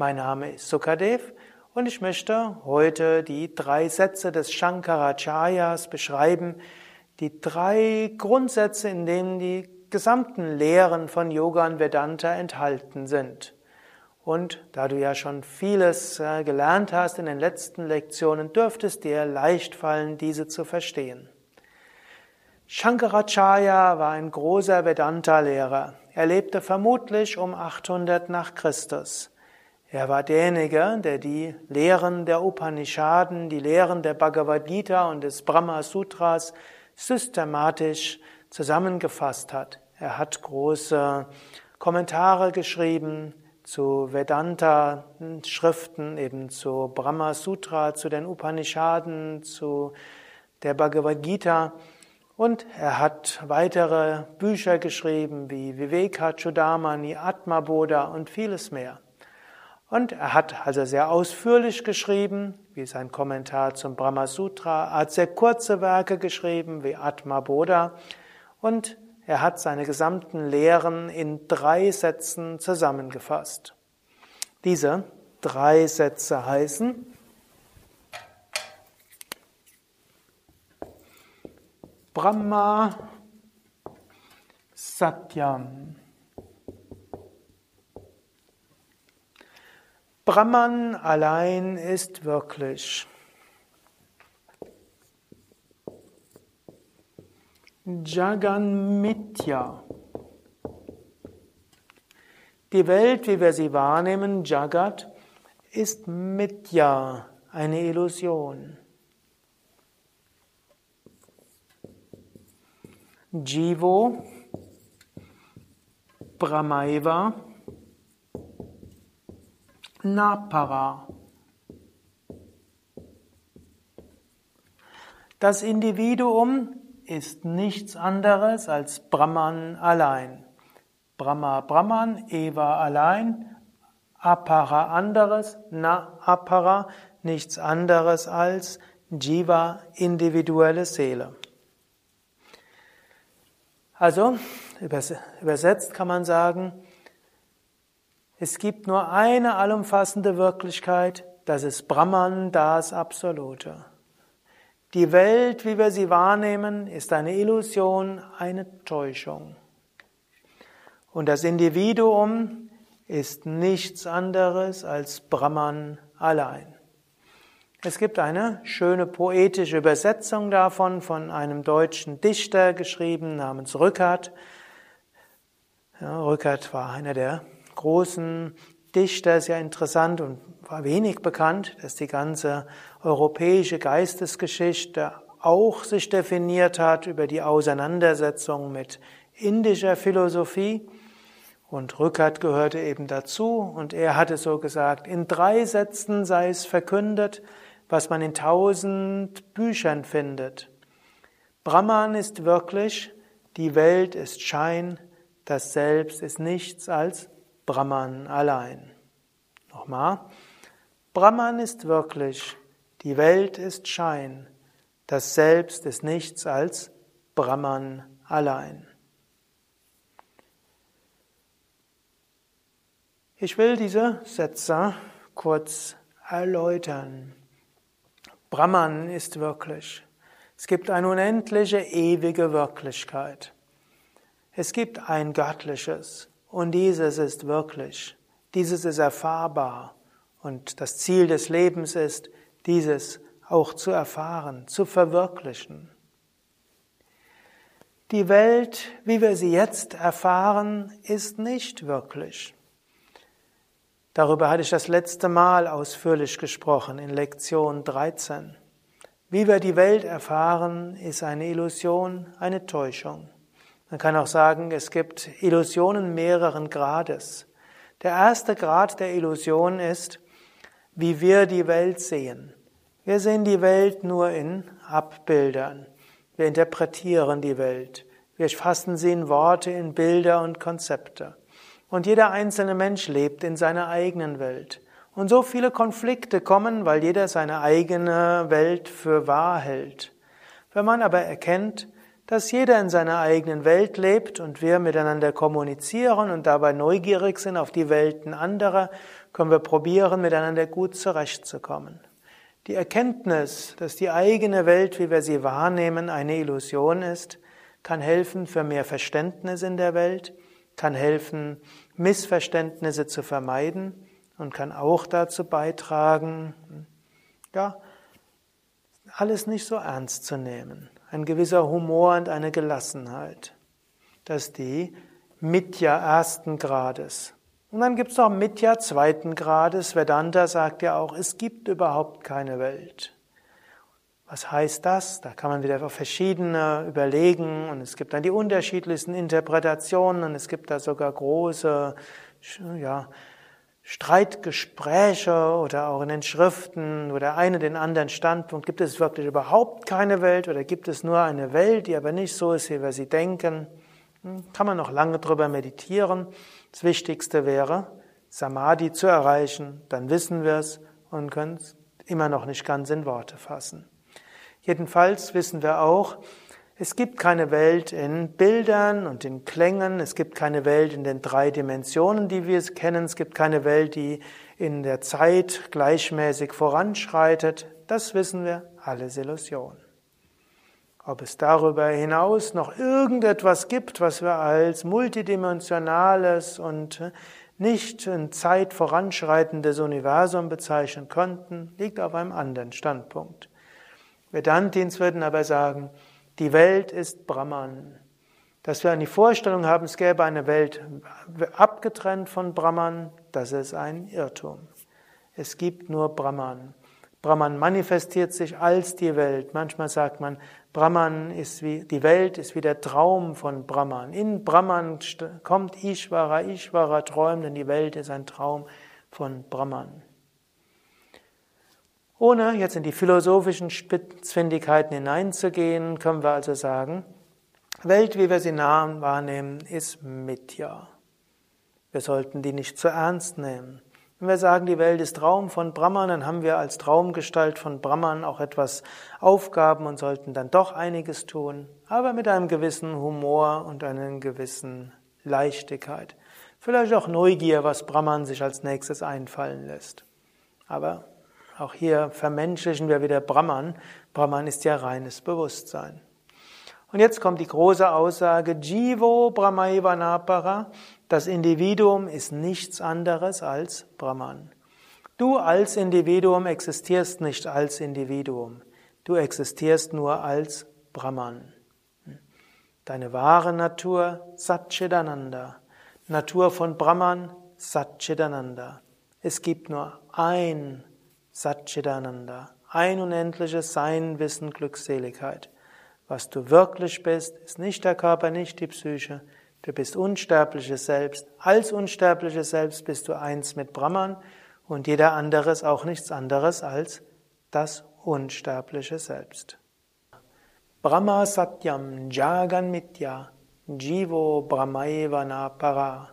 Mein Name ist Sukadev und ich möchte heute die 3 Sätze des Shankaracharyas beschreiben, die 3 Grundsätze, in denen die gesamten Lehren von Yoga und Vedanta enthalten sind. Und da du ja schon vieles gelernt hast in den letzten Lektionen, dürfte es dir leicht fallen, diese zu verstehen. Shankaracharya war ein großer Vedanta-Lehrer. Er lebte vermutlich um 800 nach Christus. Er war derjenige, der die Lehren der Upanishaden, die Lehren der Bhagavad Gita und des Brahma Sutras systematisch zusammengefasst hat. Er hat große Kommentare geschrieben zu Vedanta-Schriften, eben zu Brahma Sutra, zu den Upanishaden, zu der Bhagavad Gita. Und er hat weitere Bücher geschrieben wie Vivekachudamani, Atmabodha und vieles mehr. Und er hat also sehr ausführlich geschrieben, wie sein Kommentar zum Brahma Sutra, er hat sehr kurze Werke geschrieben, wie Atmabodha, und er hat seine gesamten Lehren in 3 Sätzen zusammengefasst. Diese 3 Sätze heißen: Brahma Satyam. Brahman allein ist wirklich. Jagan Mithya. Die Welt, wie wir sie wahrnehmen, Jagat, ist Mithya, eine Illusion. Jivo Brahmaiva Napara. Das Individuum ist nichts anderes als Brahman allein. Brahma Brahman, Eva allein, Apara anderes, Na Apara, nichts anderes als Jiva, individuelle Seele. Also, übersetzt kann man sagen, es gibt nur eine allumfassende Wirklichkeit, das ist Brahman, das Absolute. Die Welt, wie wir sie wahrnehmen, ist eine Illusion, eine Täuschung. Und das Individuum ist nichts anderes als Brahman allein. Es gibt eine schöne poetische Übersetzung davon von einem deutschen Dichter geschrieben namens Rückert. Ja, Rückert war einer der großen Dichter, sehr interessant und war wenig bekannt, dass die ganze europäische Geistesgeschichte auch sich definiert hat über die Auseinandersetzung mit indischer Philosophie. Und Rückert gehörte eben dazu und er hatte so gesagt, in 3 Sätzen sei es verkündet, was man in 1000 Büchern findet. Brahman ist wirklich, die Welt ist Schein, das Selbst ist nichts als Brahman allein. Nochmal. Brahman ist wirklich, die Welt ist Schein, das Selbst ist nichts als Brahman allein. Ich will diese Sätze kurz erläutern. Brahman ist wirklich. Es gibt eine unendliche, ewige Wirklichkeit. Es gibt ein Göttliches und dieses ist wirklich. Dieses ist erfahrbar und das Ziel des Lebens ist, dieses auch zu erfahren, zu verwirklichen. Die Welt, wie wir sie jetzt erfahren, ist nicht wirklich. Darüber hatte ich das letzte Mal ausführlich gesprochen in Lektion 13. Wie wir die Welt erfahren, ist eine Illusion, eine Täuschung. Man kann auch sagen, es gibt Illusionen mehreren Grades. Der erste Grad der Illusion ist, wie wir die Welt sehen. Wir sehen die Welt nur in Abbildern. Wir interpretieren die Welt. Wir fassen sie in Worte, in Bilder und Konzepte. Und jeder einzelne Mensch lebt in seiner eigenen Welt. Und so viele Konflikte kommen, weil jeder seine eigene Welt für wahr hält. Wenn man aber erkennt, dass jeder in seiner eigenen Welt lebt und wir miteinander kommunizieren und dabei neugierig sind auf die Welten anderer, können wir probieren, miteinander gut zurechtzukommen. Die Erkenntnis, dass die eigene Welt, wie wir sie wahrnehmen, eine Illusion ist, kann helfen für mehr Verständnis in der Welt, kann helfen, Missverständnisse zu vermeiden und kann auch dazu beitragen, ja, alles nicht so ernst zu nehmen. Ein gewisser Humor und eine Gelassenheit. Das ist die Mithya ersten Grades. Und dann gibt es noch Mithya zweiten Grades. Vedanta sagt ja auch, es gibt überhaupt keine Welt. Was heißt das? Da kann man wieder auf verschiedene überlegen und es gibt dann die unterschiedlichsten Interpretationen und es gibt da sogar große Streitgespräche oder auch in den Schriften, wo der eine den anderen Standpunkt, gibt es wirklich überhaupt keine Welt oder gibt es nur eine Welt, die aber nicht so ist, wie wir sie denken? Kann man noch lange drüber meditieren. Das Wichtigste wäre, Samadhi zu erreichen, dann wissen wir es und können es immer noch nicht ganz in Worte fassen. Jedenfalls wissen wir auch, es gibt keine Welt in Bildern und in Klängen, es gibt keine Welt in den 3 Dimensionen, die wir kennen, es gibt keine Welt, die in der Zeit gleichmäßig voranschreitet. Das wissen wir, alles Illusion. Ob es darüber hinaus noch irgendetwas gibt, was wir als multidimensionales und nicht in Zeit voranschreitendes Universum bezeichnen könnten, liegt auf einem anderen Standpunkt. Vedantins würden aber sagen, die Welt ist Brahman. Dass wir eine Vorstellung haben, es gäbe eine Welt abgetrennt von Brahman, das ist ein Irrtum. Es gibt nur Brahman. Brahman manifestiert sich als die Welt. Manchmal sagt man, die Welt ist wie der Traum von Brahman. In Brahman kommt Ishvara träumt, denn die Welt ist ein Traum von Brahman. Ohne jetzt in die philosophischen Spitzfindigkeiten hineinzugehen, können wir also sagen, Welt, wie wir sie nah wahrnehmen, ist Mithya. Wir sollten die nicht zu ernst nehmen. Wenn wir sagen, die Welt ist Traum von Brahman, dann haben wir als Traumgestalt von Brahman auch etwas Aufgaben und sollten dann doch einiges tun, aber mit einem gewissen Humor und einer gewissen Leichtigkeit. Vielleicht auch Neugier, was Brahman sich als nächstes einfallen lässt. Aber auch hier vermenschlichen wir wieder Brahman. Brahman ist ja reines Bewusstsein. Und jetzt kommt die große Aussage, Jivo Brahmaiva Napara, das Individuum ist nichts anderes als Brahman. Du als Individuum existierst nicht als Individuum, du existierst nur als Brahman. Deine wahre Natur, Satchidananda, Natur von Brahman, Satchidananda. Es gibt nur ein Satchidananda, ein unendliches Sein, Wissen, Glückseligkeit. Was du wirklich bist, ist nicht der Körper, nicht die Psyche. Du bist unsterbliches Selbst. Als unsterbliches Selbst bist du eins mit Brahman und jeder andere ist auch nichts anderes als das unsterbliche Selbst. Brahma Satyam Jagan Mithya Jivo Brahmaiva Napara.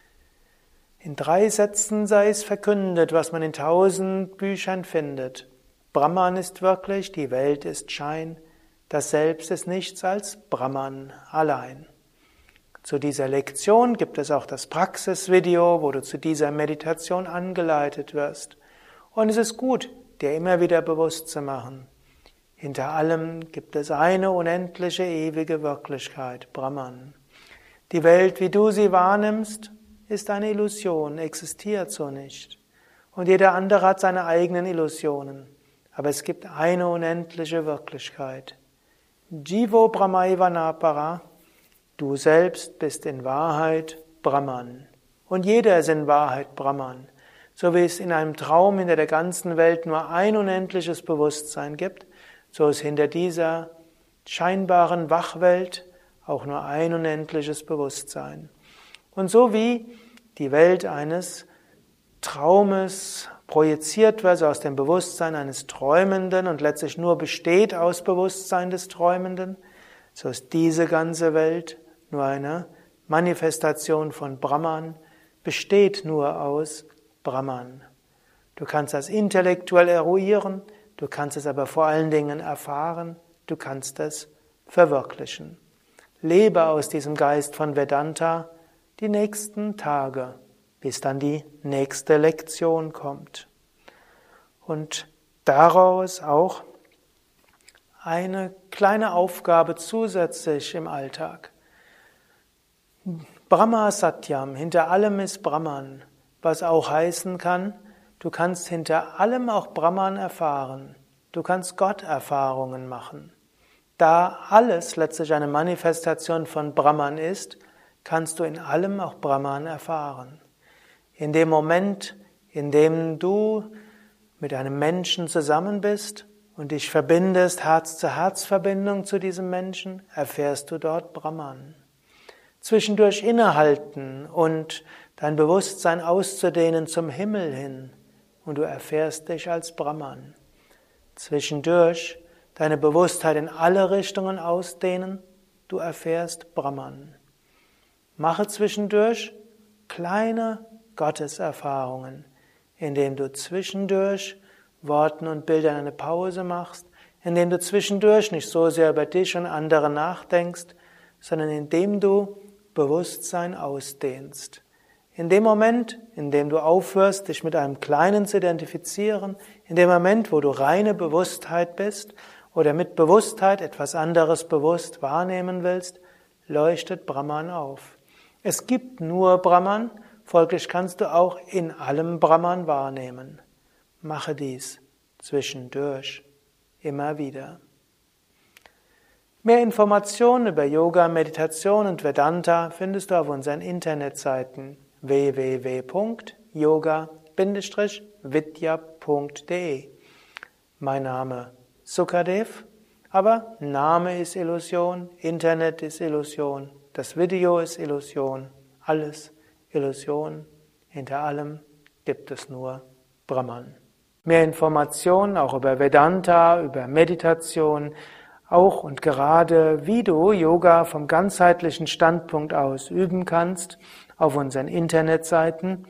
In 3 Sätzen sei es verkündet, was man in 1000 Büchern findet. Brahman ist wirklich, die Welt ist Schein, das Selbst ist nichts als Brahman allein. Zu dieser Lektion gibt es auch das Praxisvideo, wo du zu dieser Meditation angeleitet wirst. Und es ist gut, dir immer wieder bewusst zu machen. Hinter allem gibt es eine unendliche, ewige Wirklichkeit, Brahman. Die Welt, wie du sie wahrnimmst, ist eine Illusion, existiert so nicht. Und jeder andere hat seine eigenen Illusionen. Aber es gibt eine unendliche Wirklichkeit. Jivo Brahmaiva Napara, du selbst bist in Wahrheit Brahman. Und jeder ist in Wahrheit Brahman. So wie es in einem Traum hinter der ganzen Welt nur ein unendliches Bewusstsein gibt, so ist hinter dieser scheinbaren Wachwelt auch nur ein unendliches Bewusstsein. Und so wie die Welt eines Traumes projiziert wird, also aus dem Bewusstsein eines Träumenden und letztlich nur besteht aus Bewusstsein des Träumenden, so ist diese ganze Welt nur eine Manifestation von Brahman, besteht nur aus Brahman. Du kannst das intellektuell eruieren, du kannst es aber vor allen Dingen erfahren, du kannst es verwirklichen. Lebe aus diesem Geist von Vedanta die nächsten Tage bis dann die nächste Lektion kommt. Und daraus auch eine kleine Aufgabe zusätzlich im Alltag. Brahma Satyam, hinter allem ist Brahman, was auch heißen kann, du kannst hinter allem auch Brahman erfahren. Du kannst Gott-Erfahrungen machen. Da alles letztlich eine Manifestation von Brahman ist, kannst du in allem auch Brahman erfahren. In dem Moment, in dem du mit einem Menschen zusammen bist und dich verbindest, Herz-zu-Herz-Verbindung zu diesem Menschen, erfährst du dort Brahman. Zwischendurch innehalten und dein Bewusstsein auszudehnen zum Himmel hin und du erfährst dich als Brahman. Zwischendurch deine Bewusstheit in alle Richtungen ausdehnen, du erfährst Brahman. Mache zwischendurch kleine Gotteserfahrungen, indem du zwischendurch Worten und Bildern eine Pause machst, indem du zwischendurch nicht so sehr über dich und andere nachdenkst, sondern indem du Bewusstsein ausdehnst. In dem Moment, in dem du aufhörst, dich mit einem Kleinen zu identifizieren, in dem Moment, wo du reine Bewusstheit bist oder mit Bewusstheit etwas anderes bewusst wahrnehmen willst, leuchtet Brahman auf. Es gibt nur Brahman, folglich kannst du auch in allem Brahman wahrnehmen. Mache dies zwischendurch immer wieder. Mehr Informationen über Yoga, Meditation und Vedanta findest du auf unseren Internetseiten www.yoga-vidya.de. Mein Name Sukadev, aber Name ist Illusion, Internet ist Illusion, das Video ist Illusion, alles Illusion, hinter allem gibt es nur Brahman. Mehr Informationen auch über Vedanta, über Meditation, auch und gerade wie du Yoga vom ganzheitlichen Standpunkt aus üben kannst, auf unseren Internetseiten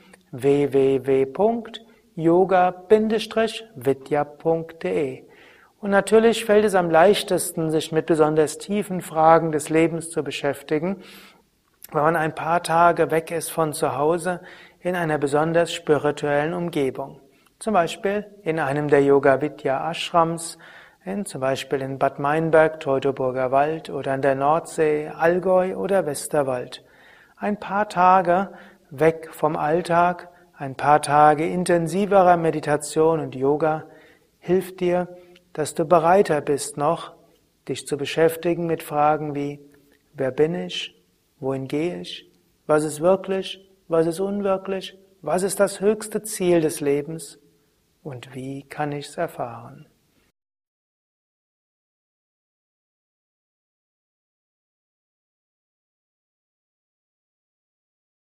www.yoga-vidya.de. Und natürlich fällt es am leichtesten, sich mit besonders tiefen Fragen des Lebens zu beschäftigen, wenn man ein paar Tage weg ist von zu Hause in einer besonders spirituellen Umgebung. Zum Beispiel in einem der Yoga Vidya Ashrams, zum Beispiel in Bad Meinberg, Teutoburger Wald oder an der Nordsee, Allgäu oder Westerwald. Ein paar Tage weg vom Alltag, ein paar Tage intensiverer Meditation und Yoga hilft dir, dass du bereiter bist noch, dich zu beschäftigen mit Fragen wie, wer bin ich, wohin gehe ich, was ist wirklich, was ist unwirklich, was ist das höchste Ziel des Lebens und wie kann ich es erfahren.